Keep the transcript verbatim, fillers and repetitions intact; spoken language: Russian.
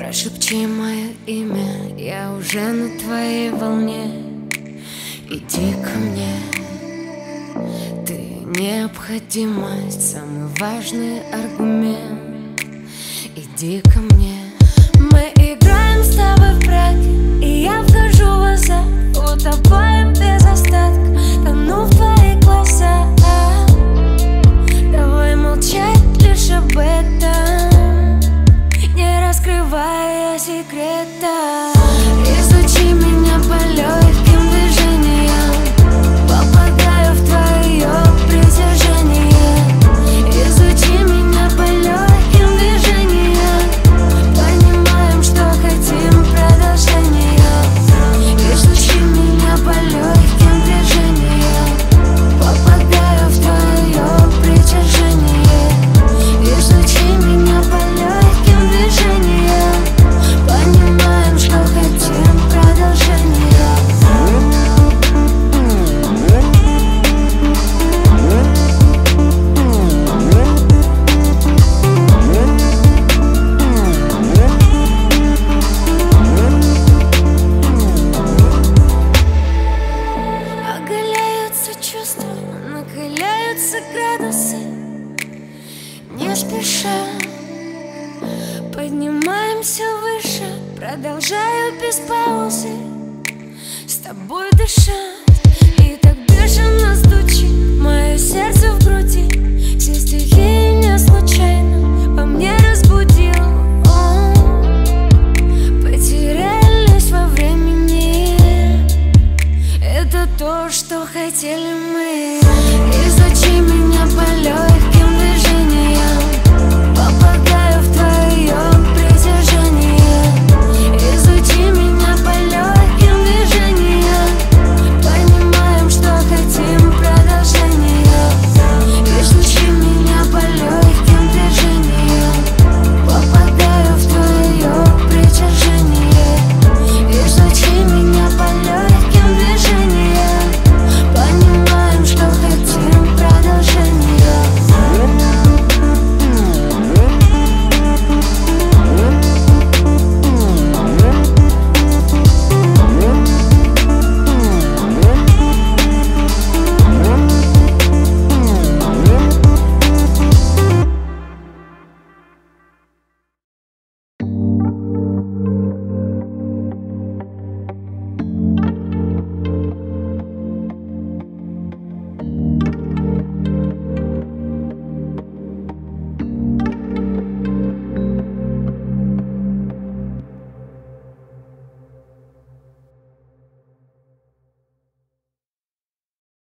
Прошепчи мое имя, я уже на твоей волне. Иди ко мне, ты необходимость, самый важный аргумент. Иди ко мне. Мы играем с тобой в браке, и я вхожу в азарт, утопаем без остатка, тону в твоих глазах. Давай молчать лишь об этом, не раскрывая секрета. Изучи меня по легким движениям, попадаю в твое притяжение. Изучи меня по легким движениям, понимаем, что хотим продолжения. Изучи меня по легким движениям, попадаю в твое притяжение. Изучи меня по легким движениям, понимаем, что хотим продолжения. Оголяются чувства, накаляются градусы, не спеша поднимаемся выше, продолжаю без паузы с тобой дышать. И так бешено стучит мое сердце в